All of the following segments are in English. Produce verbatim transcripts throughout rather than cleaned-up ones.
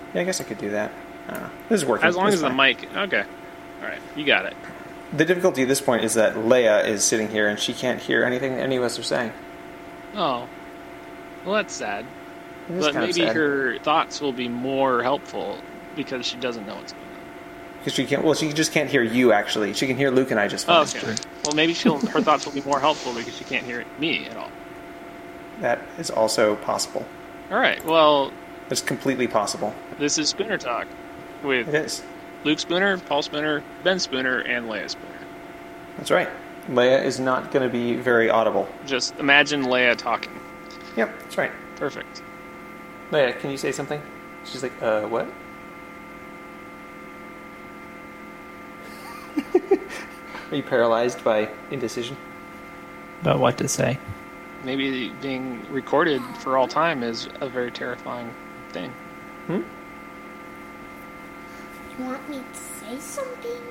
Yeah, I guess I could do that. I don't know. This is working. As long It's as fine. the mic... Okay. All right. You got it. The difficulty at this point is that Leia is sitting here and she can't hear anything that any of us are saying. Oh. Well, that's sad. It is But kind maybe of sad. her thoughts will be more helpful because she doesn't know what's going on. Because she can't. Well, she just can't hear you. Actually, she can hear Luke and I just Oh, fine. okay. Well, maybe she'll her thoughts will be more helpful because she can't hear me at all. That is also possible. All right. Well, It's completely possible. this is Spooner Talk with It is. Luke Spooner, Paul Spooner, Ben Spooner, and Leia Spooner. That's right. Leia is not going to be very audible. Just imagine Leia talking. Yep, that's right. Perfect. Leia, can you say something? She's like, uh, what? Are you paralyzed by indecision? About what to say. Maybe being recorded for all time is a very terrifying thing. Hmm? You want me to say something?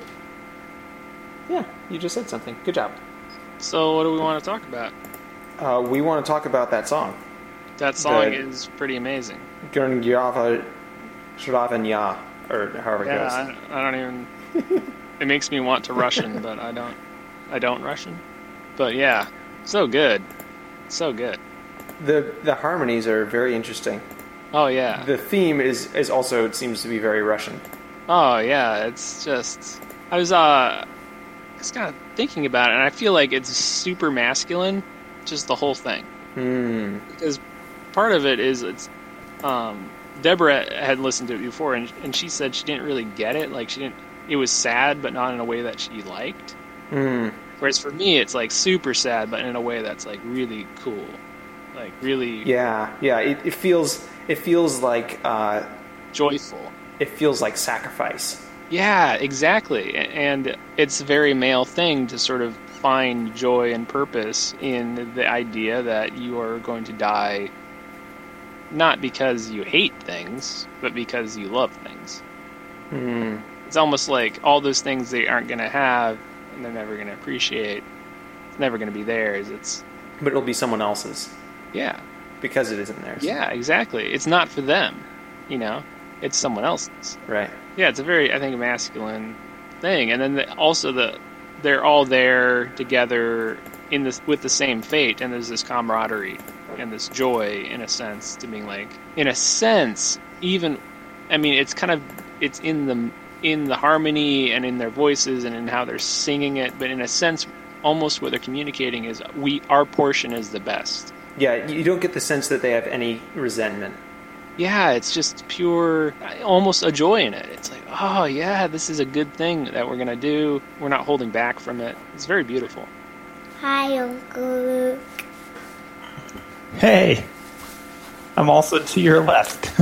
Yeah, you just said something. Good job. So, what do we want to talk about? Uh, we want to talk about that song. That song The- is pretty amazing. Gurn Yava Shravanya, or however it Yeah, goes. I, I don't even. It makes me want to Russian, but I don't. I don't Russian. But yeah, so good, so good. The the harmonies are very interesting. Oh yeah. The theme is, is also, it seems to be very Russian. Oh yeah. It's just. I was uh, just kind of thinking about it, and I feel like it's super masculine, just the whole thing. Hmm. Because part of it is it's. Um, Deborah had listened to it before, and and she said she didn't really get it. Like she didn't. It was sad, but not in a way that she liked. Hmm. Whereas for me, it's like super sad, but in a way that's like really cool, like really Yeah, yeah. It, it feels it feels like uh, joyful. it feels like sacrifice. Yeah, exactly. A- And it's a very male thing to sort of find joy and purpose in the idea that you are going to die not because you hate things, but because you love things. Hmm. It's almost like all those things they aren't going to have and they're never going to appreciate. It's never going to be theirs. It's, But it'll be someone else's yeah. because it isn't theirs. Yeah, exactly. It's not for them, you know? It's someone else's. Right. Yeah, it's a very, I think, masculine thing. And then the, also the they're all there together in this with the same fate, and there's this camaraderie and this joy, in a sense, to being like, in a sense, even, I mean, it's kind of, it's in the in the harmony and in their voices and in how they're singing it, but in a sense, almost what they're communicating is we our portion is the best. Yeah, you don't get the sense that they have any resentment. Yeah, it's just pure, almost a joy in it. It's like, oh yeah, this is a good thing that we're gonna do. We're not holding back from it. It's very beautiful. Hi, Uncle Luke. Hey! I'm also to your left.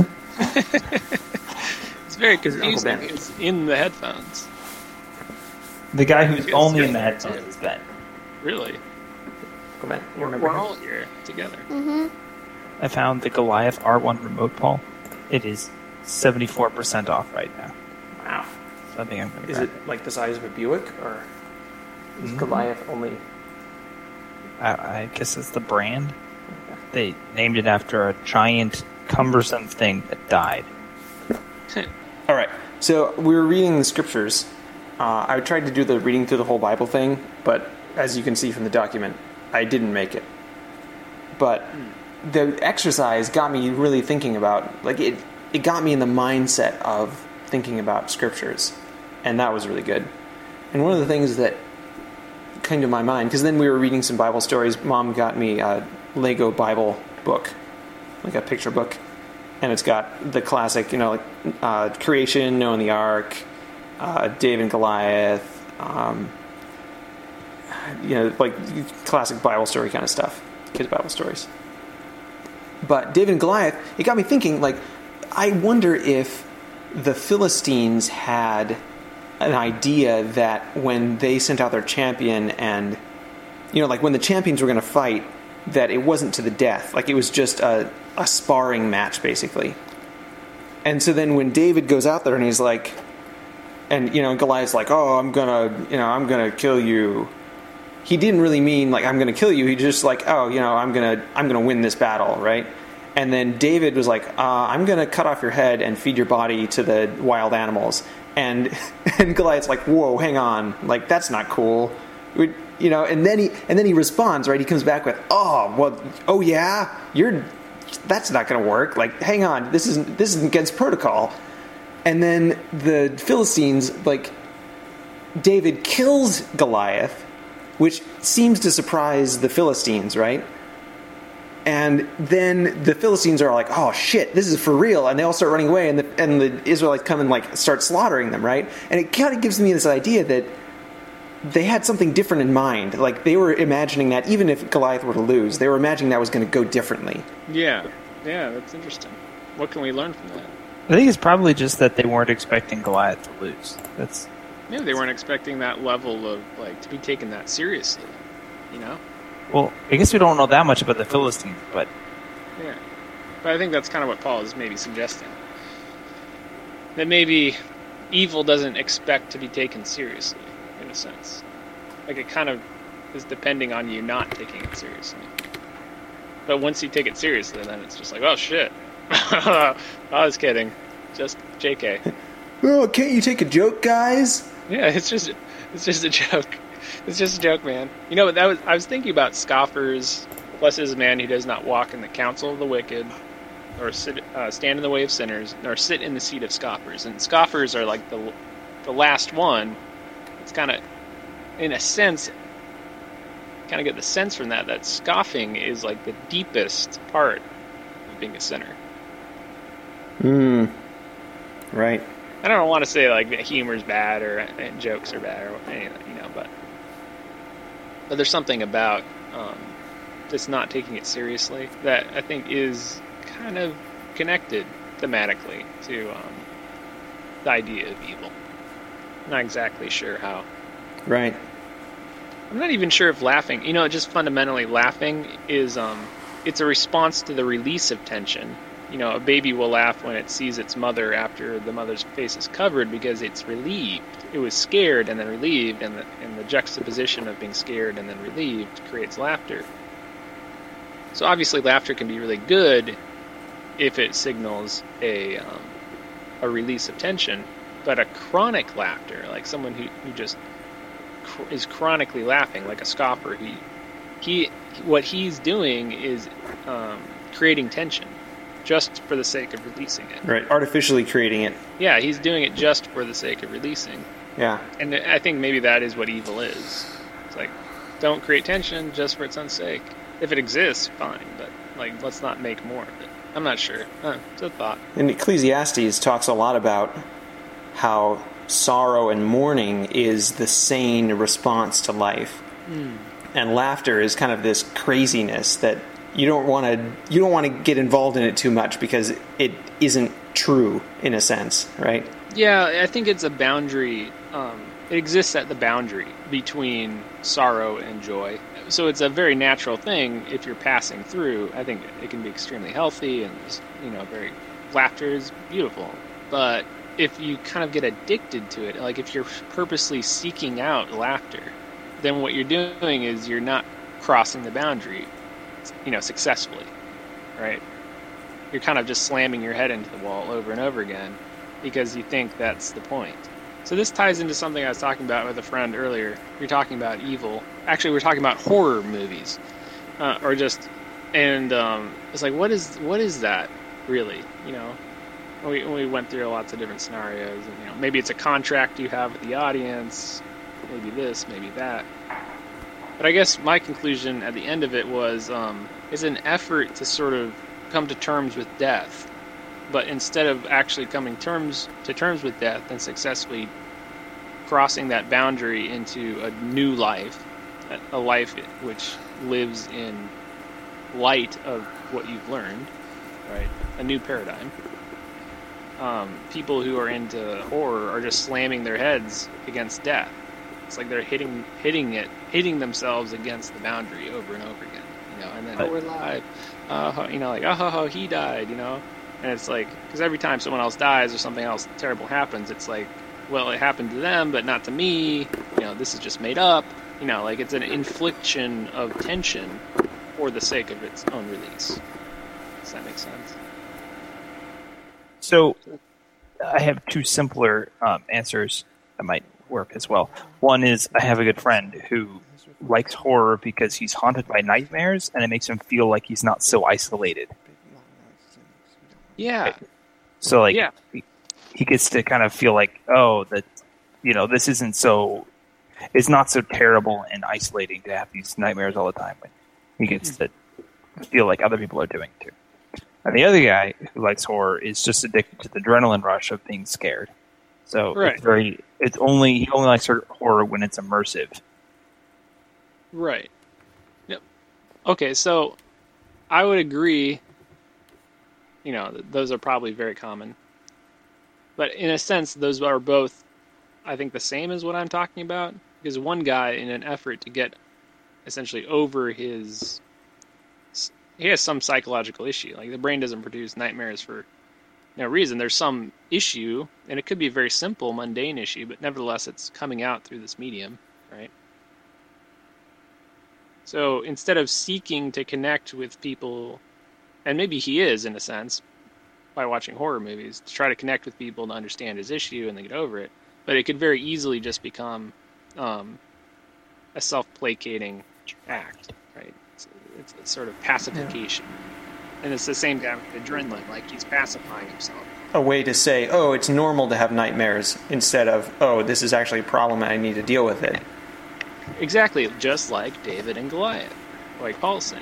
It's very Uncle confusing. Ben. It's in the headphones. The guy who's Feels only good. in the headphones is Ben. Really, Come on, you we're, remember we're him? all here together. Mm-hmm. I found the Goliath R one remote, Paul. It is seventy-four percent off right now. Wow. So I think I'm going to Is it like the size of a Buick, or is Mhm. Goliath only? I, I guess it's the brand. They named it after a giant, cumbersome thing that died. All right. So we were reading the scriptures. Uh, I tried to do the reading through the whole Bible thing, but as you can see from the document, I didn't make it. But the exercise got me really thinking about, like, it, it got me in the mindset of thinking about scriptures. And that was really good. And one of the things that came to my mind, because then we were reading some Bible stories, Mom got me a Lego Bible book, like a picture book. And it's got the classic, you know, like uh, creation, Noah and the Ark, uh, David and Goliath, um, you know, like classic Bible story kind of stuff, kids' Bible stories. But David and Goliath, it got me thinking, like, I wonder if the Philistines had an idea that when they sent out their champion and, you know, like when the champions were going to fight, that it wasn't to the death. Like it was just a, a sparring match, basically. And so then when David goes out there and he's like, and, you know, Goliath's like, oh, I'm gonna, you know, I'm gonna kill you. He didn't really mean like, I'm gonna kill you. He just like, oh, you know, I'm gonna, I'm gonna win this battle, right? And then David was like, uh, I'm going to cut off your head and feed your body to the wild animals. And and Goliath's like, whoa, hang on. Like, that's not cool. We, you know, and then he and then he responds, right? He comes back with, oh, well, oh, yeah, you're, that's not going to work. Like, hang on, this isn't, this is against protocol. And then the Philistines, like, David kills Goliath, which seems to surprise the Philistines, right? And then the Philistines are like, oh, shit, this is for real. And they all start running away, and the, and the Israelites come and, like, start slaughtering them, right? And it kind of gives me this idea that they had something different in mind. Like, they were imagining that even if Goliath were to lose, they were imagining that was going to go differently. Yeah. Yeah, that's interesting. What can we learn from that? I think it's probably just that they weren't expecting Goliath to lose. That's Maybe they weren't expecting that level of, like, to be taken that seriously, you know? Well, I guess we don't know that much about the Philistines, but... Yeah. But I think that's kind of what Paul is maybe suggesting. That maybe evil doesn't expect to be taken seriously, in a sense. Like, it kind of is depending on you not taking it seriously. But once you take it seriously, then it's just like, oh, shit. I was kidding. Just J K. Oh, can't you take a joke, guys? Yeah, it's just it's just a joke. It's just a joke, man. You know, that was I was thinking about scoffers. Blessed is the man who does not walk in the counsel of the wicked, or sit, uh, stand in the way of sinners, or sit in the seat of scoffers. And scoffers are like the the last one. It's kind of, in a sense, kind of get the sense from that that scoffing is like the deepest part of being a sinner. Hmm. Right. I don't want to say like humor's bad or uh, jokes are bad or anything, you know, but but there's something about um, just not taking it seriously that I think is kind of connected thematically to um, the idea of evil. I'm not exactly sure how. Right. I'm not even sure if laughing, you know, just fundamentally laughing is um, it's a response to the release of tension. You know, a baby will laugh when it sees its mother after the mother's face is covered because it's relieved. It was scared and then relieved, and the, and the juxtaposition of being scared and then relieved creates laughter. So obviously laughter can be really good if it signals a um, a release of tension, but a chronic laughter, like someone who, who just cr- is chronically laughing, like a scoffer, he, he what he's doing is um, creating tension. Just for the sake of releasing it. Right, artificially creating it. Yeah, he's doing it just for the sake of releasing. Yeah. And I think maybe that is what evil is. It's like, don't create tension just for its own sake. If it exists, fine, but like, let's not make more of it. I'm not sure. Huh, it's a thought. And Ecclesiastes talks a lot about how sorrow and mourning is the sane response to life. Mm. And laughter is kind of this craziness that you don't want to you don't want to get involved in it too much because it isn't true in a sense, right? Yeah, I think it's a boundary. Um, it exists at the boundary between sorrow and joy. So it's a very natural thing if you're passing through. I think it can be extremely healthy and, you know, very laughter is beautiful. But if you kind of get addicted to it, like if you're purposely seeking out laughter, then what you're doing is you're not crossing the boundary, you know, successfully, right? You're kind of just slamming your head into the wall over and over again because you think that's the point. So this ties into something I was talking about with a friend earlier. We were talking about evil. Actually, we were talking about horror movies, uh, or just, and um, it's like, what is what is that really? You know, we we went through lots of different scenarios, and you know, maybe it's a contract you have with the audience, maybe this, maybe that. But I guess my conclusion at the end of it was, um, is an effort to sort of come to terms with death. But instead of actually coming terms to terms with death and successfully crossing that boundary into a new life, a life which lives in light of what you've learned, right? A new paradigm. Um, people who are into horror are just slamming their heads against death. It's like they're hitting hitting it, hitting themselves against the boundary over and over again, you know. And then, oh, we're live, uh, you know, like, oh, oh, oh, he died, you know. And it's like, because every time someone else dies or something else terrible happens, it's like, well, it happened to them, but not to me. You know, this is just made up. You know, like it's an infliction of tension for the sake of its own release. Does that make sense? So, I have two simpler um, answers that might work as well. One is I have a good friend who likes horror because he's haunted by nightmares, and it makes him feel like he's not so isolated. Yeah. So, like, Yeah. he, he gets to kind of feel like, oh, that, you know, this isn't so, it's not so terrible and isolating to have these nightmares all the time. But he gets to feel like other people are doing it too. And the other guy who likes horror is just addicted to the adrenaline rush of being scared. So Right. it's very, it's only, he only likes horror when it's immersive. Right. Yep. Okay, so I would agree, you know, th- those are probably very common. But in a sense, those are both, I think, the same as what I'm talking about. Because one guy, in an effort to get essentially over his... He has some psychological issue. Like, the brain doesn't produce nightmares for no reason. There's some issue, and it could be a very simple, mundane issue, but nevertheless, it's coming out through this medium, right? So instead of seeking to connect with people, and maybe he is, in a sense, by watching horror movies, to try to connect with people and understand his issue and then get over it, but it could very easily just become um, a self-placating act, right? It's, it's a sort of pacification. Yeah. And it's the same guy with adrenaline, like he's pacifying himself. A way to say, oh, it's normal to have nightmares, instead of, oh, this is actually a problem and I need to deal with it. Exactly, just like David and Goliath, like Paul's saying.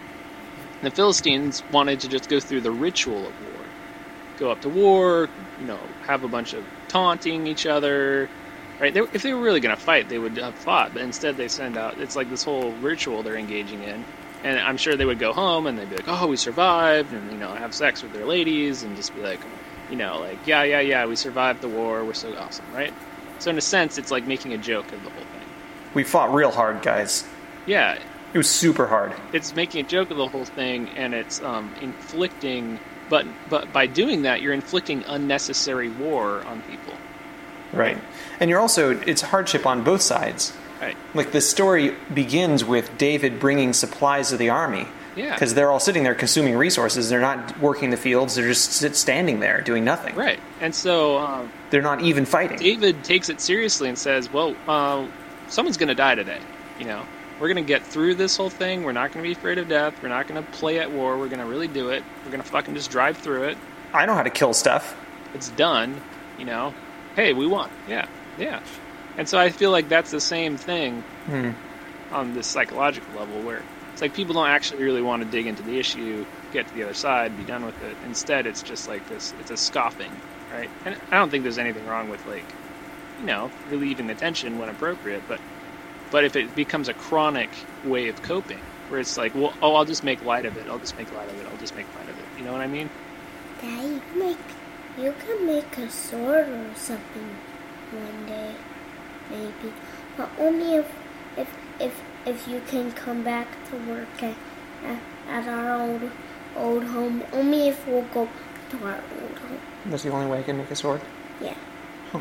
The Philistines wanted to just go through the ritual of war. Go up to war, you know, have a bunch of taunting each other, right? They, if they were really going to fight, they would have fought, but instead they send out, it's like this whole ritual they're engaging in. And I'm sure they would go home and they'd be like, oh, we survived, and, you know, have sex with their ladies, and just be like, you know, like, yeah, yeah, yeah, we survived the war, we're so awesome, right? So in a sense, it's like making a joke of the whole thing. We fought real hard, guys. Yeah. It was super hard. It's making a joke of the whole thing, and it's um, inflicting, but but by doing that, you're inflicting unnecessary war on people. Right. And you're also, it's hardship on both sides. Right. Like, the story begins with David bringing supplies to the army. Yeah. Because they're all sitting there consuming resources. They're not working the fields. They're just sit standing there doing nothing. Right. And so... Um, they're not even fighting. David takes it seriously and says, well, uh, someone's going to die today. You know, we're going to get through this whole thing. We're not going to be afraid of death. We're not going to play at war. We're going to really do it. We're going to fucking just drive through it. I know how to kill stuff. It's done. You know. Hey, we won. Yeah. Yeah. And so I feel like that's the same thing hmm. on this psychological level, where it's like people don't actually really want to dig into the issue, get to the other side, be done with it. Instead, it's just like this, it's a scoffing, right? And I don't think there's anything wrong with, like, you know, relieving the tension when appropriate, but but if it becomes a chronic way of coping, where it's like, well, oh, I'll just make light of it, I'll just make light of it, I'll just make light of it. You know what I mean? Dad, you can make, you can make a sword or something one day. Maybe, but only if if if if you can come back to work at, at, at our old old home. Only if we'll go to our old home. That's the only way I can make a sword? Yeah. Huh.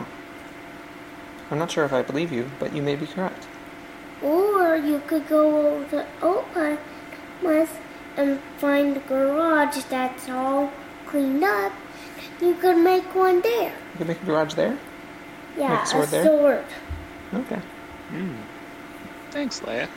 I'm not sure if I believe you, but you may be correct. Or you could go over to Opa's and find a garage that's all cleaned up. You could make one there. You could make a garage there? Yeah, make a sword a there? sword. Okay. Mm. Thanks, Leia.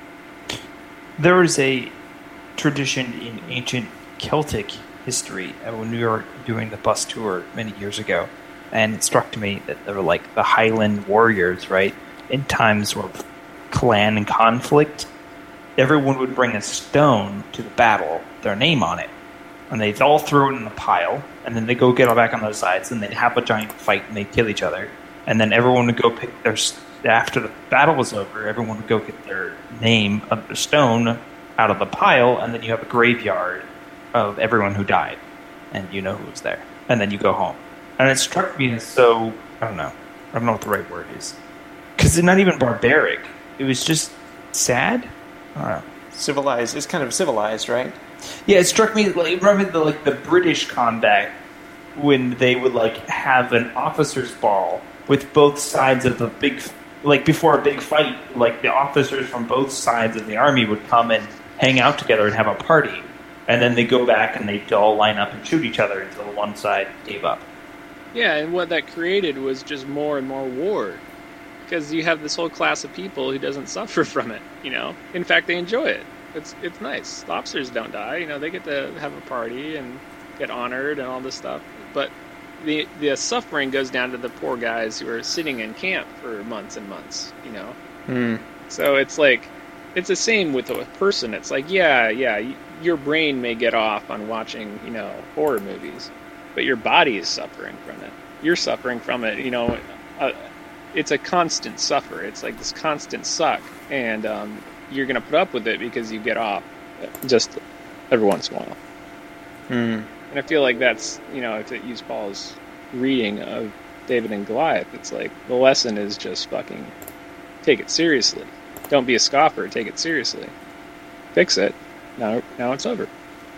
There was a tradition in ancient Celtic history uh, when we were doing the bus tour many years ago, and it struck to me that they were like the Highland warriors, right? In times of clan and conflict, everyone would bring a stone to the battle, their name on it, and they'd all throw it in a pile, and then they go get all back on those sides, and they'd have a giant fight, and they'd kill each other. And then everyone would go pick their... After the battle was over, everyone would go get their name of the stone out of the pile, and then you have a graveyard of everyone who died. And you know who was there. And then you go home. And it struck me as so... I don't know. I don't know what the right word is. Because it's not even barbaric. It was just sad? I don't know. Civilized. It's kind of civilized, right? Yeah, it struck me... Like, remember the, like, the British combat when they would, like, have an officer's ball with both sides of the big, like before a big fight, like the officers from both sides of the army would come and hang out together and have a party. And then they go back and they all line up and shoot each other until one side gave up. Yeah, and what that created was just more and more war. Because you have this whole class of people who doesn't suffer from it, you know? In fact, they enjoy it. It's it's nice. The officers don't die, you know, they get to have a party and get honored and all this stuff. But the the suffering goes down to the poor guys who are sitting in camp for months and months, you know? Mm. So it's like, it's the same with a person. It's like, yeah, yeah, y- your brain may get off on watching, you know, horror movies, but your body is suffering from it. You're suffering from it, you know. Uh, it's a constant suffer. It's like this constant suck, and um, you're going to put up with it because you get off just every once in a while. Mm. And I feel like that's, you know, if it use Paul's reading of David and Goliath, it's like the lesson is just fucking take it seriously. Don't be a scoffer. Take it seriously. Fix it. Now, now it's over.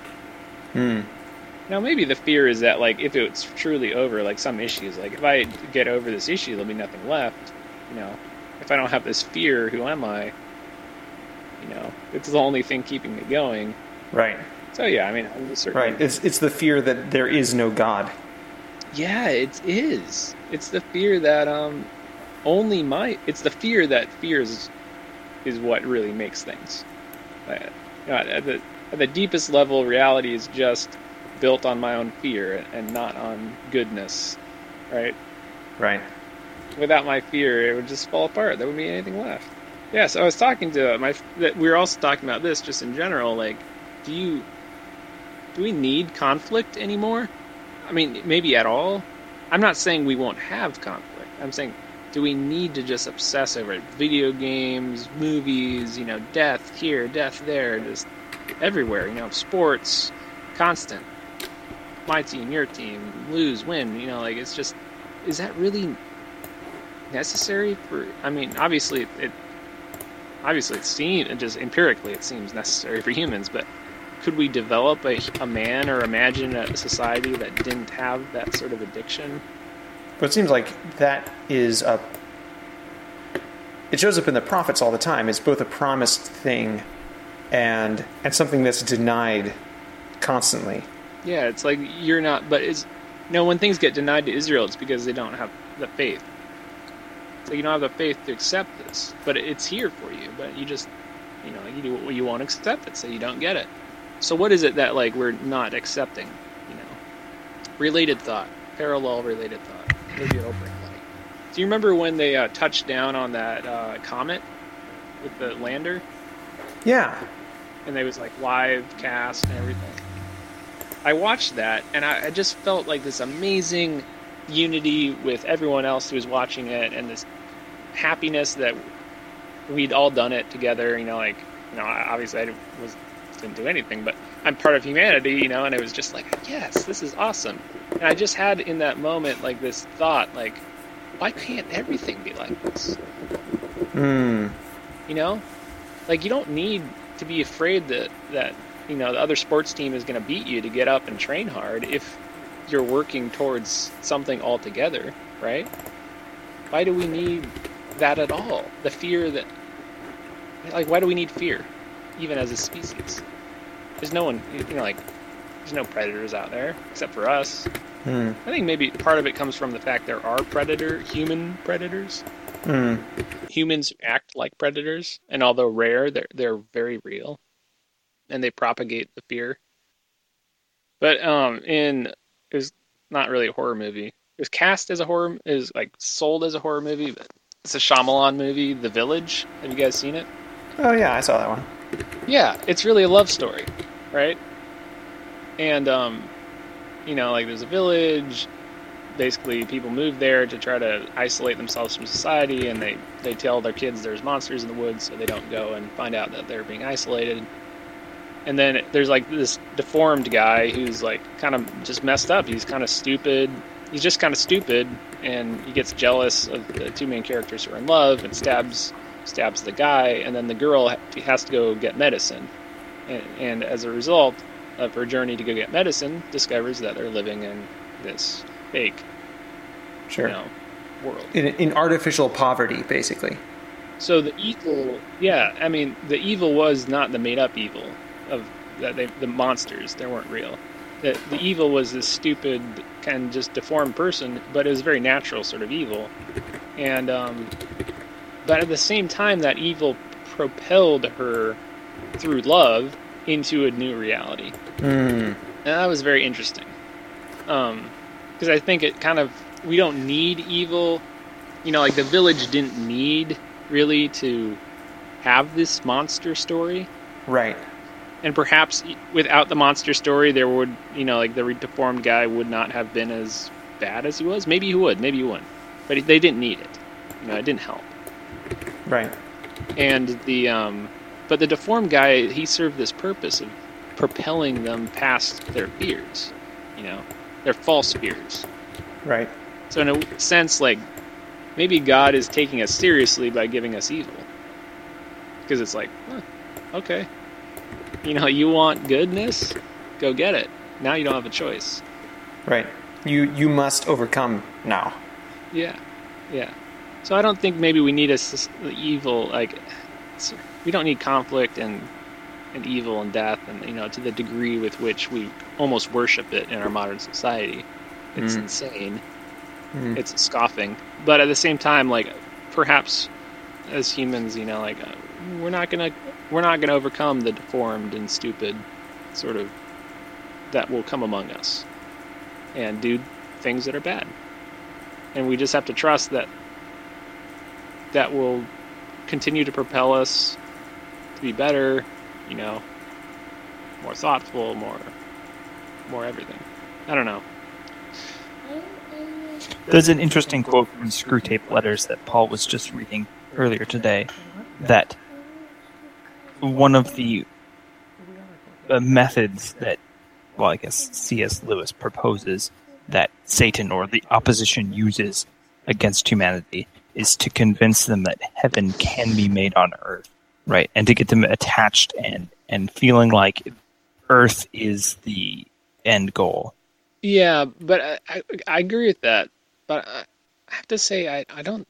Hmm. Now, maybe the fear is that, like, if it's truly over, like some issues, like if I get over this issue, there'll be nothing left. You know, if I don't have this fear, who am I? You know, it's the only thing keeping me going. Right. So yeah, I mean, I'm just certainly... Right. It's it's the fear that there is no God. Yeah, it is. It's the fear that um, only my. It's the fear that fears is what really makes things. Uh, you know, at the at the deepest level, reality is just built on my own fear and not on goodness, right? Right. Without my fear, it would just fall apart. There wouldn't be anything left. Yeah. So I was talking to my. That we were also talking about this just in general. Like, do you do we need conflict anymore? I mean, maybe at all. I'm not saying we won't have conflict. I'm saying, do we need to just obsess over it? Video games, movies, you know, death here, death there, just everywhere, you know, sports, constant. My team, your team, lose, win, you know, like, it's just, is that really necessary for, I mean, obviously it, it obviously it seems, just empirically it seems necessary for humans, but could we develop a, a man or imagine a society that didn't have that sort of addiction? But it seems like that is a... It shows up in the prophets all the time. It's both a promised thing and and something that's denied constantly. Yeah, it's like you're not... But it's... You know, when things get denied to Israel, it's because they don't have the faith. So you don't have the faith to accept this. But it's here for you. But you just... You know, you, you won't accept it, so you don't get it. So what is it that, like, we're not accepting, you know? Related thought. Parallel related thought. Maybe it'll bring light. Do you remember when they uh, touched down on that uh, comet with the lander? Yeah. And they was, like, live cast and everything. I watched that, and I, I just felt like this amazing unity with everyone else who was watching it, and this happiness that we'd all done it together, you know, like, you know, obviously I was... didn't do anything, but I'm part of humanity, you know, and it was just like, yes, this is awesome. And I just had in that moment like this thought, like, why can't everything be like this? Hmm. You know, like, you don't need to be afraid that that you know the other sports team is going to beat you to get up and train hard if you're working towards something altogether, right? Why do we need that at all? The fear that, like, why do we need fear? Even as a species, there's no one, you know, like, there's no predators out there except for us. Hmm. I think maybe part of it comes from the fact there are predator, human predators. Hmm. Humans act like predators, and although rare, they're they're very real, and they propagate the fear. But um, in it was not really a horror movie. It was cast as a horror, it was like sold as a horror movie, but it's a Shyamalan movie, The Village. Have you guys seen it? Oh yeah, I saw that one. Yeah, it's really a love story, right? And, um, you know, like, there's a village, basically people move there to try to isolate themselves from society, and they, they tell their kids there's monsters in the woods, so they don't go and find out that they're being isolated. And then there's, like, this deformed guy who's, like, kind of just messed up. He's kind of stupid. He's just kind of stupid, and he gets jealous of the two main characters who are in love and stabs... stabs the guy, and then the girl has to go get medicine. And, and as a result of her journey to go get medicine, discovers that they're living in this fake, Sure. you know, world. In, in artificial poverty, basically. So the evil, yeah, I mean, the evil was not the made-up evil of that they, the monsters, they weren't real. The, the evil was this stupid, kind of just deformed person, but it was very natural sort of evil. And, um, but at the same time, that evil propelled her through love into a new reality. Mm. And that was very interesting. Um, because I think it kind of, we don't need evil. You know, like the village didn't need really to have this monster story. Right. And perhaps without the monster story, there would, you know, like the deformed guy would not have been as bad as he was. Maybe he would, maybe he wouldn't. But they didn't need it. You know, it didn't help. Right. And the, um, but the deformed guy, he served this purpose of propelling them past their fears, you know, their false fears. Right. So in a sense, like, maybe God is taking us seriously by giving us evil. Because it's like, huh, okay. You know, you want goodness? Go get it. Now you don't have a choice. Right. You you must overcome now. Yeah. Yeah. So I don't think maybe we need a evil, like, we don't need conflict and, and evil and death, and, you know, to the degree with which we almost worship it in our modern society. It's mm. insane. Mm. It's scoffing. But at the same time, like, perhaps as humans, you know, like, uh, we're not gonna we're not gonna overcome the deformed and stupid sort of that will come among us and do things that are bad. And we just have to trust that that will continue to propel us to be better, you know, more thoughtful, more more everything. I don't know. There's an interesting quote from Screwtape Letters that Paul was just reading earlier today, that one of the uh, methods that, well, I guess C S Lewis proposes that Satan or the opposition uses against humanity is to convince them that heaven can be made on earth, right? And to get them attached and, and feeling like earth is the end goal. Yeah, but I, I, I agree with that. But I, I have to say, I, I don't,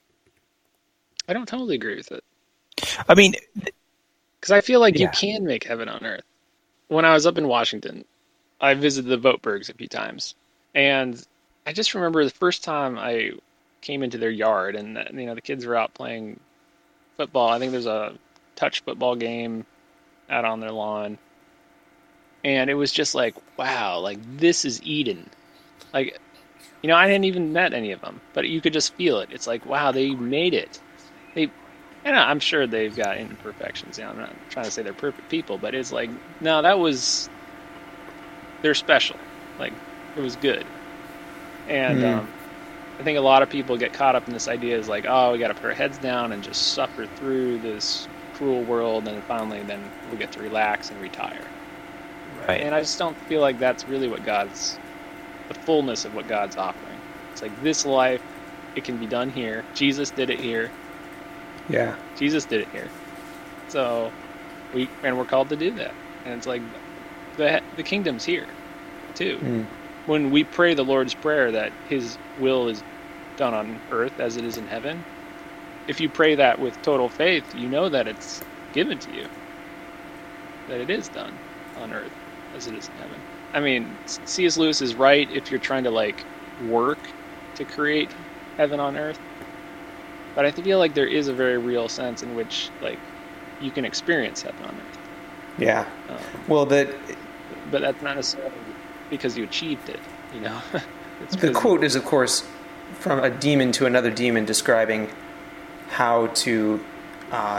I don't totally agree with it. I mean, because I feel like yeah. you can make heaven on earth. When I was up in Washington, I visited the Votebergs a few times, and I just remember the first time I came into their yard, and you know the kids were out playing football. I think there's a touch football game out on their lawn, and it was just like, wow, like this is Eden. Like, you know, I hadn't even met any of them, but you could just feel it. It's like, wow, they made it. They, and I'm sure they've got imperfections. You know, I'm not trying to say they're perfect people, but it's like, no, that was, they're special. Like, it was good. And mm. um, I think a lot of people get caught up in this idea is like, oh, we got to put our heads down and just suffer through this cruel world, and finally then we'll get to relax and retire. Right. And I just don't feel like that's really what God's, the fullness of what God's offering. It's like this life, it can be done here. Jesus did it here. Yeah. Jesus did it here. So, we and we're called to do that. And it's like, the the kingdom's here, too. Mm. When we pray the Lord's Prayer that His will is done on earth as it is in heaven, if you pray that with total faith, you know that it's given to you. That it is done on earth as it is in heaven. I mean, C S Lewis is right if you're trying to, like, work to create heaven on earth. But I feel like there is a very real sense in which, like, you can experience heaven on earth. Yeah. Um, well, that... But that's not necessarily because you achieved it, you know? It's the quote is, of course, from a demon to another demon describing how to uh,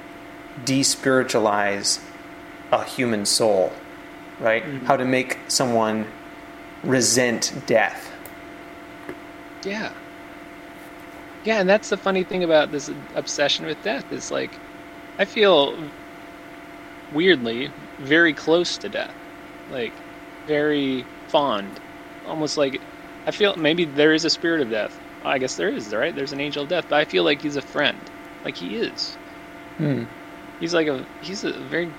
despiritualize a human soul, right? Mm-hmm. How to make someone resent death. Yeah. Yeah, and that's the funny thing about this obsession with death is, like, I feel weirdly very close to death. Like, very fond. Almost like, I feel maybe there is a spirit of death. I guess there is, right? There's an angel of death, but I feel like he's a friend. Like, he is. Hmm. He's like a, he's a very,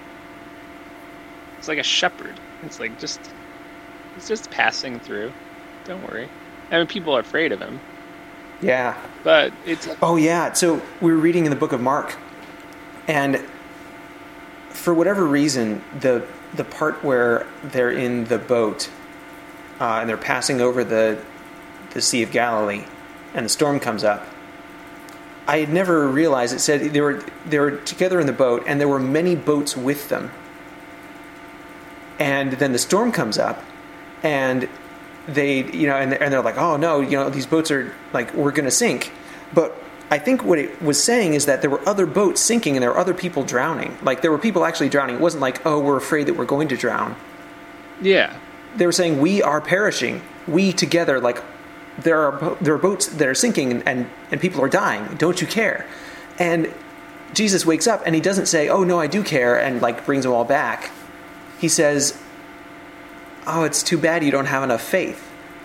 it's like a shepherd. It's like just, he's just passing through. Don't worry. I mean, people are afraid of him. Yeah. But it's... Oh, yeah. So we were reading in the book of Mark, and for whatever reason, the the part where they're in the boat uh, and they're passing over the the Sea of Galilee, and the storm comes up. I had never realized it said they were they were together in the boat, and there were many boats with them. And then the storm comes up, and they, you know, and, and they're like, oh no, you know, these boats are like, we're going to sink. But I think what it was saying is that there were other boats sinking, and there were other people drowning. Like, there were people actually drowning. It wasn't like, oh, we're afraid that we're going to drown. Yeah. They were saying, we are perishing. We together, like, there are there are boats that are sinking, and, and, and people are dying. Don't you care? And Jesus wakes up, and he doesn't say, oh, no, I do care, and, like, brings them all back. He says, oh, it's too bad you don't have enough faith.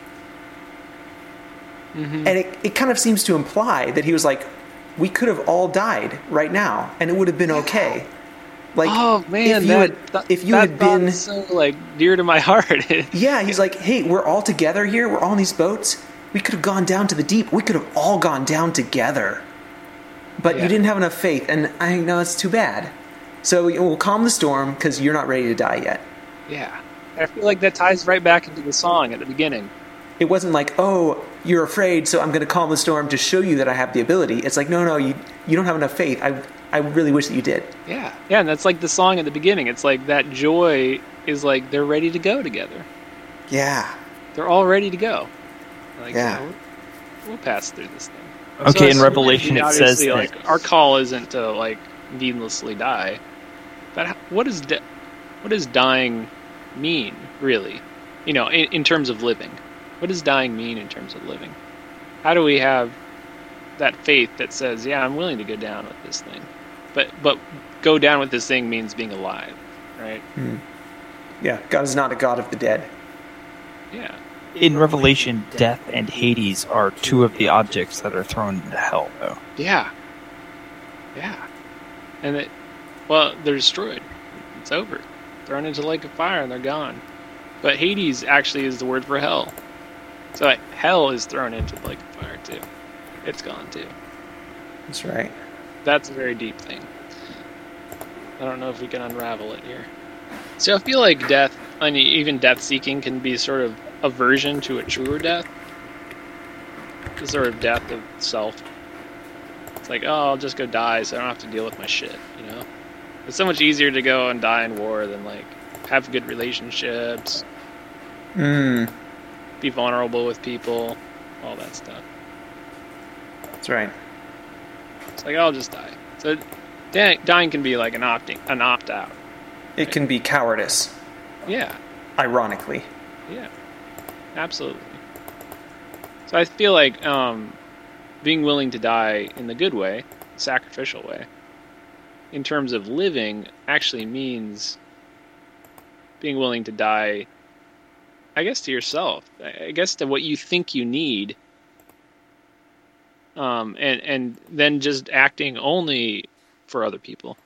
Mm-hmm. And it, it kind of seems to imply that he was like, we could have all died right now, and it would have been okay. Like, oh man, if you that, had, that, if you that had been so like dear to my heart. Yeah, he's like, hey, we're all together here. We're all in these boats. We could have gone down to the deep. We could have all gone down together. But yeah. you didn't have enough faith, and I know it's too bad. So we'll calm the storm because you're not ready to die yet. Yeah, I feel like that ties right back into the song at the beginning. It wasn't like, oh, you're afraid, so I'm going to calm the storm to show you that I have the ability. It's like, no, no, you you don't have enough faith. I I really wish that you did. Yeah, yeah, and that's like the song at the beginning. It's like that joy is like they're ready to go together. Yeah. They're all ready to go. Like, yeah. You know, we'll pass through this thing. Okay, so in Revelation it says that... like our call isn't to like needlessly die. But how, what is de- what does dying mean, really? You know, in, in terms of living. What does dying mean in terms of living? How do we have that faith that says, yeah, I'm willing to go down with this thing? But but go down with this thing means being alive, right? Hmm. Yeah, God is not a God of the dead. Yeah. In Revelation, death and Hades are two of the objects that are thrown into hell, though. Yeah. Yeah. And it, well, they're destroyed. It's over. Thrown into the lake of fire and they're gone. But Hades actually is the word for hell. So like, hell is thrown into the lake of fire too. It's gone too. That's right. That's a very deep thing. I don't know if we can unravel it here. So I feel like death, I mean, even death seeking can be sort of aversion to a truer death. The sort of death of self. It's like, oh, I'll just go die so I don't have to deal with my shit, you know? It's so much easier to go and die in war than, like, have good relationships. Mm. Be vulnerable with people. All that stuff. That's right. It's like, I'll just die. So dying can be like an opting, an opt-out. It can be cowardice. Yeah. Ironically. Yeah. Absolutely. So I feel like um, being willing to die in the good way, sacrificial way, in terms of living, actually means being willing to die, I guess, to yourself. I guess to what you think you need. Um, and, and then just acting only for other people.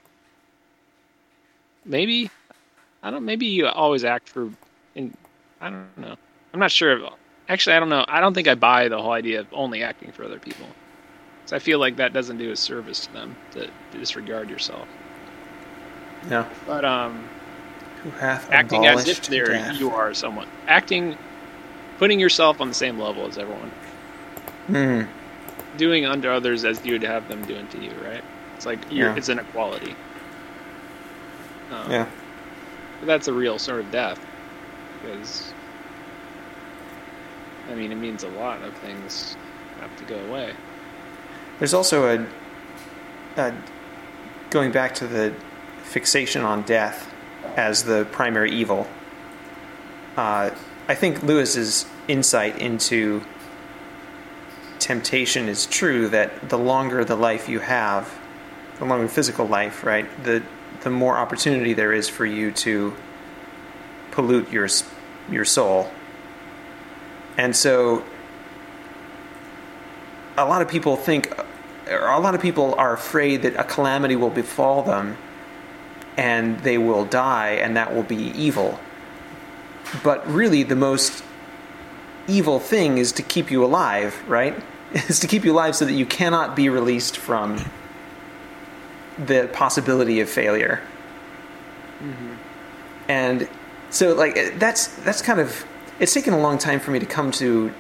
Maybe, I don't, maybe you always act for, in, I don't know. I'm not sure. If, actually, I don't know. I don't think I buy the whole idea of only acting for other people. So I feel like that doesn't do a service to them, to disregard yourself. No. But, um, who hath acting as if abolished there death. you are someone. Acting, putting yourself on the same level as everyone. Hmm. Doing unto others as you would have them do unto you, right? It's like you're, Yeah. it's an equality. Um, Yeah. But that's a real sort of death, because I mean, it means a lot of things have to go away. There's also a, a going back to the fixation on death as the primary evil. Uh, I think Lewis's insight into temptation is true, that the longer the life you have, the longer physical life, right, the the more opportunity there is for you to pollute your your soul. And so a lot of people think, or a lot of people are afraid that a calamity will befall them and they will die and that will be evil. But really the most evil thing is to keep you alive, right? Is to keep you alive so that you cannot be released from the possibility of failure. Mm-hmm. And so, like, that's that's kind of, it's taken a long time for me to come to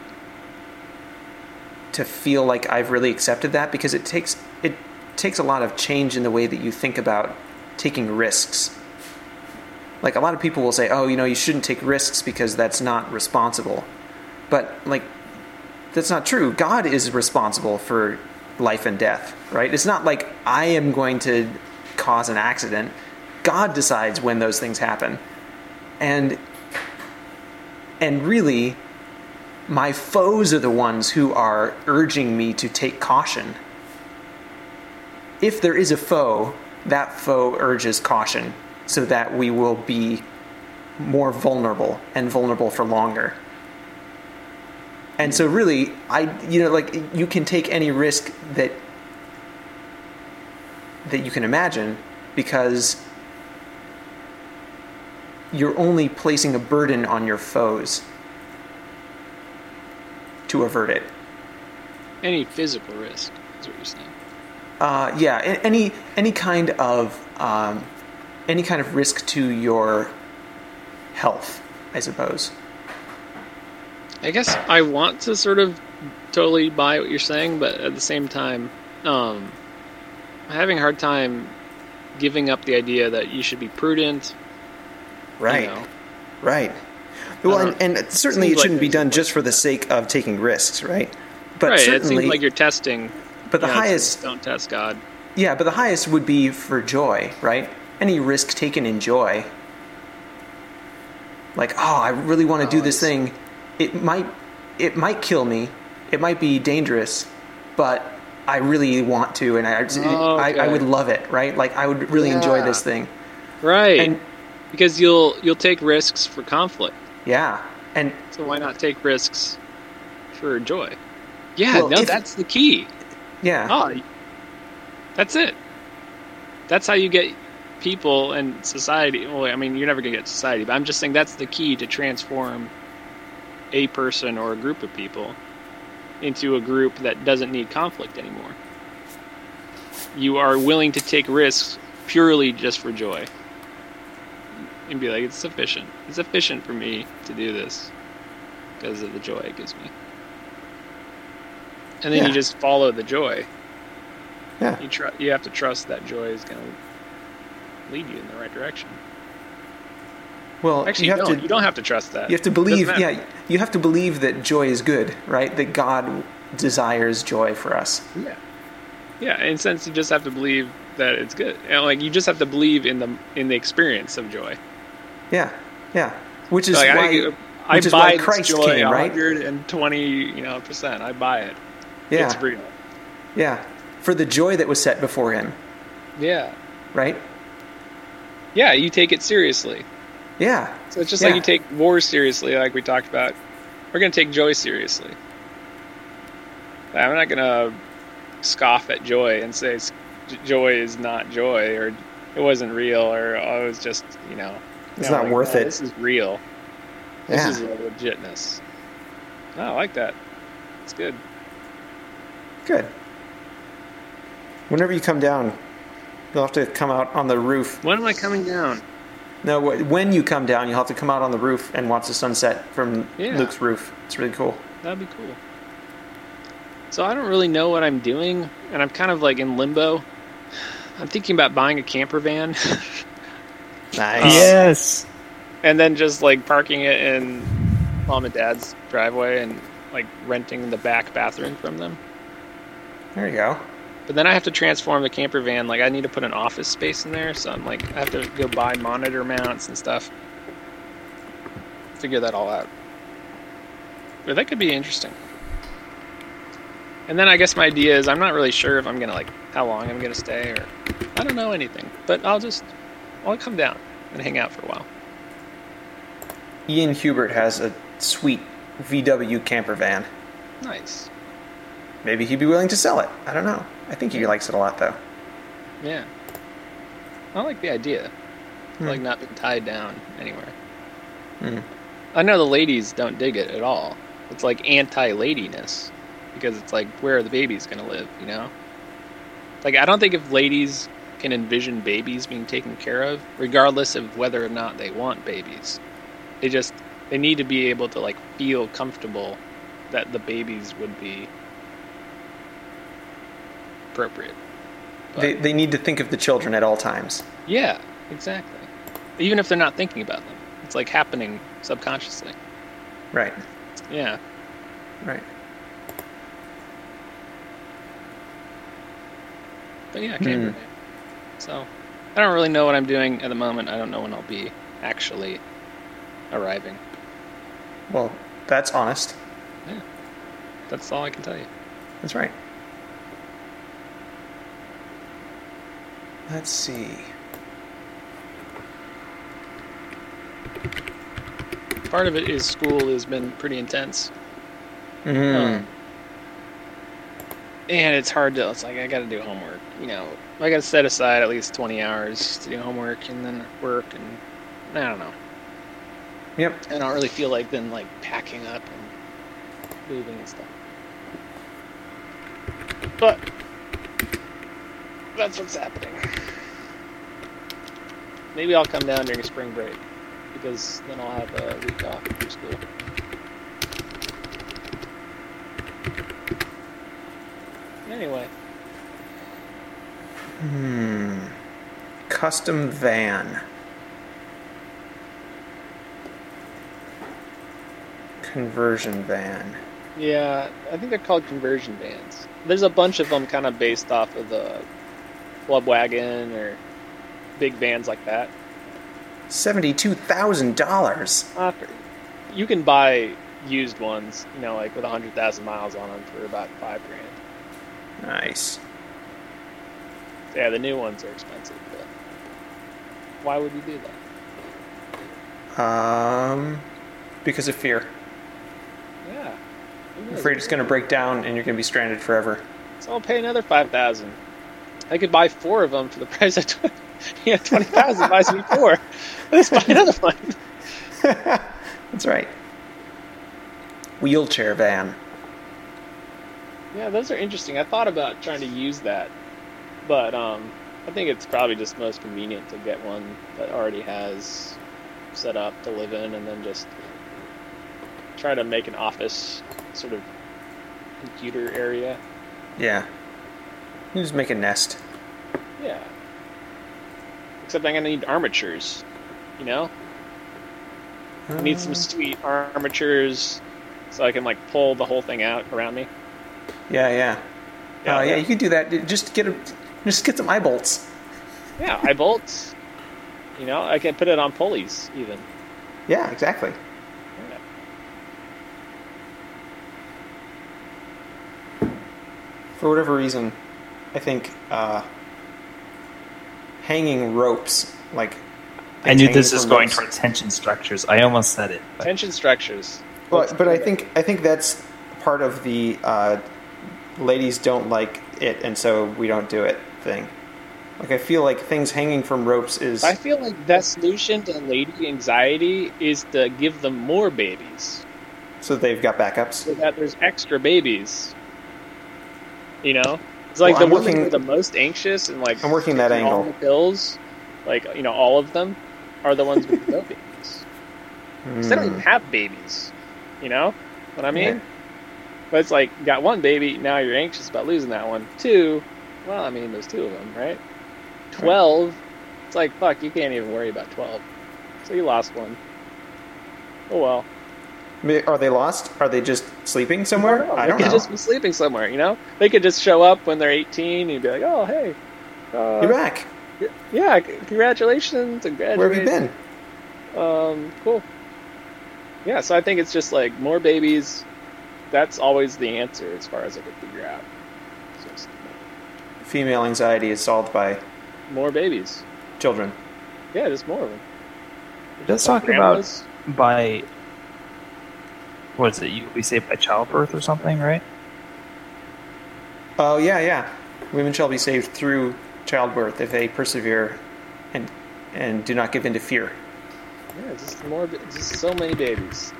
to feel like I've really accepted that, because it takes it takes a lot of change in the way that you think about taking risks. Like, a lot of people will say, oh, you know, you shouldn't take risks because that's not responsible. But, like, that's not true. God is responsible for life and death, right? It's not like I am going to cause an accident. God decides when those things happen. And and really, my foes are the ones who are urging me to take caution. If there is a foe, that foe urges caution so that we will be more vulnerable and vulnerable for longer. And so really, I, you know, like, you can take any risk that that you can imagine, because you're only placing a burden on your foes to avert it. Any physical risk is what you're saying. Uh, yeah, a- any any kind of um, any kind of risk to your health, I suppose. I guess I want to sort of totally buy what you're saying, but at the same time, um, I'm having a hard time giving up the idea that you should be prudent. Right. You know. Right. Well, Uh, and, and certainly seems it shouldn't like be there's done a just for the sake of taking risks, right? But right, it certainly, seems like you're testing. but the you know, it's- highest, Don't test God. yeah, but the highest would be for joy, right? Any risk taken in joy. Like, oh, I really want to Oh, do this I see. thing. It might, it might kill me. It might be dangerous, but I really want to, and I, Oh, I, I okay. would love it, right? Like, I would really enjoy Yeah. this thing. Right. And Because you'll you'll take risks for conflict. yeah, and So why not take risks for joy? Yeah, Well, no, if- that's the key. yeah, Oh, that's it. That's how you get people and society. Well, I mean, you're never going to get society, but I'm just saying that's the key to transform a person or a group of people into a group that doesn't need conflict anymore. You are willing to take risks purely just for joy. And be like, it's sufficient. It's sufficient for me to do this because of the joy it gives me. And then Yeah. you just follow the joy. yeah. You tr- you have to trust that joy is going to lead you in the right direction. Well, Actually, you you, have don't. to You don't have to trust that. you have to It believe. doesn't matter. Yeah, you have to believe that joy is good, right? That God desires joy for us. Yeah. Yeah. In a sense, you just have to believe that it's good. You know, like you just have to believe in the in the experience of joy. Yeah, yeah. Which is Like, why, I, I which is buy why this Christ joy came, right? one hundred twenty, you know, percent. I buy it. Yeah, It's real. yeah. For the joy that was set before him, Yeah. right? Yeah. You take it seriously. Yeah, So it's just Yeah. like you take war seriously, like we talked about. We're going to take joy seriously. I'm not going to scoff at joy and say s- joy is not joy, or it wasn't real, or oh, it was just, you know. It's No, not like, worth no, it. This is real. This Yeah. is a legitness. Oh, I like that. It's good. good. Whenever you come down, you'll have to come out on the roof. When am I coming down? No, wh- when you come down, you'll have to come out on the roof and watch the sunset from Yeah. Luke's roof. It's really cool. That'd be cool. So I don't really know what I'm doing, and I'm kind of like in limbo. I'm thinking about buying a camper van. Nice. Yes. And then just like parking it in mom and dad's driveway and like renting the back bathroom from them. There you go. But then I have to transform the camper van. Like I need to put an office space in there, so I'm like I have to go buy monitor mounts and stuff. Figure that all out. But that could be interesting. And then I guess my idea is I'm not really sure if I'm gonna like how long I'm gonna stay, or I don't know anything. But I'll just I'll come down and hang out for a while. Ian Hubert has a sweet V W camper van. Nice. Maybe he'd be willing to sell it. I don't know. I think he likes it a lot, though. Yeah. I like the idea. Hmm. Like not being tied down anywhere. Hmm. I know the ladies don't dig it at all. It's like anti-ladiness. Because it's like, where are the babies going to live, you know? Like, I don't think if ladies can envision babies being taken care of, regardless of whether or not they want babies. They just they need to be able to like feel comfortable that the babies would be appropriate. But, They they need to think of the children at all times. yeah, exactly. Even if they're not thinking about them, it's like happening subconsciously. Right. Yeah. Right. But yeah, Camber Day. So, I don't really know what I'm doing at the moment. I don't know when I'll be actually arriving. Well, that's honest. Yeah. That's all I can tell you. That's right. Let's see. Part of it is school has been pretty intense. Mm-hmm. Um, and it's hard to, it's like, I gotta do homework. You know, I gotta set aside at least twenty hours to do homework and then work, and I don't know. Yep. I don't really feel like then, like, packing up and moving and stuff. But that's what's happening. Maybe I'll come down during spring break, because then I'll have a week off from school. Anyway. Hmm. Custom van. Conversion van. Yeah, I think they're called conversion vans. There's a bunch of them kind of based off of the Club Wagon or big vans like that. Seventy-two thousand dollars. Uh, you can buy used ones, you know, like with a hundred thousand miles on them for about five grand. Nice. Yeah, the new ones are expensive, but why would you do that? Um, because of fear. Yeah. I'm afraid it's going to break down and you're going to be stranded forever. So I'll pay another five thousand. I could buy four of them for the price of twenty. Yeah, twenty thousand buys me four. Let's buy another one. That's right. Wheelchair van. Yeah, those are interesting. I thought about trying to use that, but um, I think it's probably just most convenient to get one that already has set up to live in, and then just try to make an office sort of computer area. Yeah. You just make a nest. Yeah. Except I'm gonna need armatures, you know? I need some sweet armatures so I can like pull the whole thing out around me. Yeah, yeah. Yeah, uh, yeah, yeah. you could do that. Just get a, just get some eye bolts. Yeah, eye bolts. You know, I can put it on pulleys even. Yeah, exactly. Yeah. For whatever reason, I think uh, hanging ropes, like I knew hanging this was from going ropes- towards tension structures. I almost said it. But Tension structures. But but I think I think that's part of the uh, ladies don't like it, and so we don't do it thing. Like I feel like things hanging from ropes is I feel like the solution to lady anxiety is to give them more babies, so they've got backups. so that there's extra babies. You know, it's like Well, the I'm women working- who are the most anxious and like I'm working that taking all angle. the pills, like you know, all of them are the ones with no babies. 'Cause they don't even have babies. You know what I mean? Yeah. But it's like, you got one baby, now you're anxious about losing that one. Two, well, I mean, there's two of them, right? Twelve, it's like, fuck, you can't even worry about twelve. So you lost one. Oh well. I mean, are they lost? Are they just sleeping somewhere? I they don't could know. just be sleeping somewhere, you know? They could just show up when they're eighteen and you'd be like, oh, hey. Uh, You're back. Yeah, c- congratulations. and Where have you graduating. been? Um, cool. Yeah, so I think it's just like more babies. That's always the answer as far as I can figure out. It's just Female anxiety is solved by more babies. children. Yeah, just more of them. let's Like talk about grandmas. by what is it? You we say by childbirth or something, right? Oh yeah, yeah. Women shall be saved through childbirth if they persevere and and do not give in to fear. Yeah, just more, ba- just so many babies.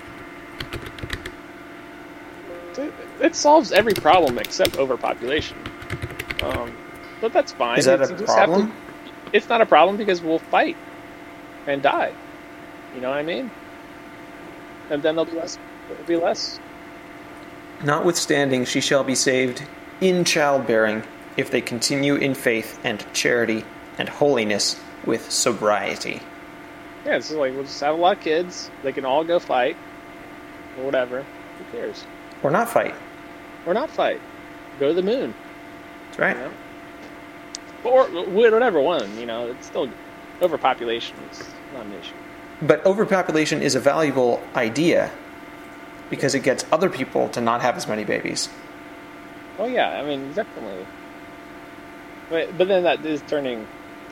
It, it solves every problem except overpopulation. Um, but that's fine. Is that It's- a you just have to- problem? it's not a problem because we'll fight and die. You know what I mean? And then there'll be less. There'll be less. Notwithstanding, she shall be saved in childbearing if they continue in faith and charity and holiness with sobriety. Yeah, it's like we'll just have a lot of kids. They can all go fight or whatever. Who cares? Or not fight. Or not fight. Go to the moon. That's right. You know? Or whatever one. You know, it's still overpopulation is not an issue. But overpopulation is a valuable idea because it gets other people to not have as many babies. Oh yeah, I mean definitely. But but then that is turning.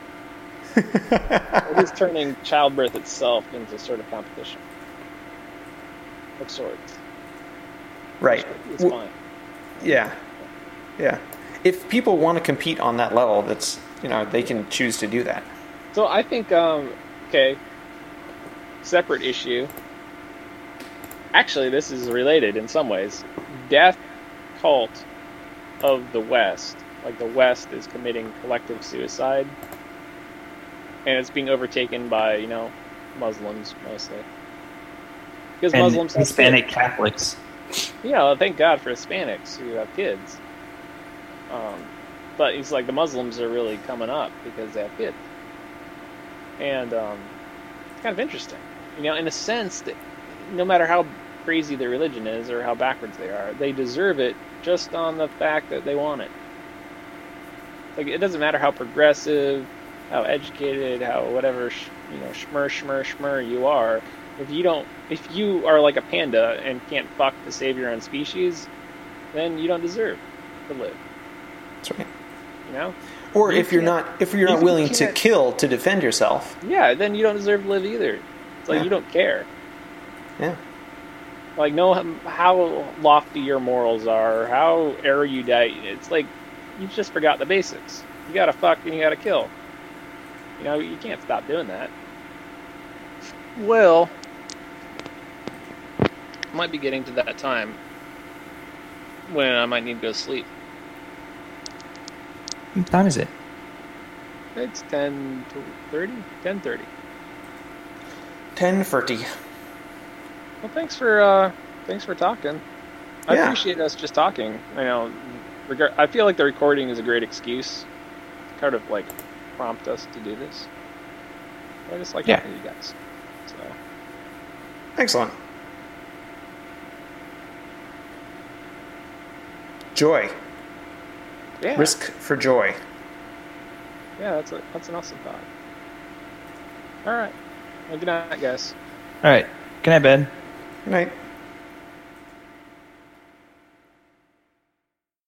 It is turning childbirth itself into sort of competition of sorts. Right. It's Well, fine. Yeah. Yeah. If people want to compete on that level, that's, you know, they can choose to do that. So I think, um, okay, separate issue. Actually, this is related in some ways. Death cult of the West, like the West is committing collective suicide, and it's being overtaken by, you know, Muslims mostly. Because And Muslims have Hispanic kids. Catholics. You know, thank God for Hispanics who have kids. Um, but it's like the Muslims are really coming up because they have kids. And um, it's kind of interesting. You know, in a sense that no matter how crazy their religion is or how backwards they are, they deserve it just on the fact that they want it. Like, it doesn't matter how progressive, how educated, how whatever, sh- you know, schmur, schmur, schmur you are. If you don't, if you are like a panda and can't fuck to save your own species, then you don't deserve to live. That's right. You know? Or You if you're can't- not if you're if not you willing to can't- kill to defend yourself. Yeah, then you don't deserve to live either. It's like Yeah. you don't care. Yeah. Like, know how lofty your morals are, how erudite. It's like you just forgot the basics. You gotta fuck and you gotta kill. You know, you can't stop doing that. Well, might be getting to that time when I might need to go sleep. What time is it? It's ten thirty? ten thirty. ten thirty. Well, thanks for uh, thanks for talking. I Yeah. appreciate us just talking. I know, regard. I feel like the recording is a great excuse, to kind of like prompt us to do this. I just like Yeah. talking to you guys. So Excellent. Joy. yeah, Risk for joy. yeah, that's a that's an awesome thought. All right, well, good night, guys. All right. Good night, Ben. Good night.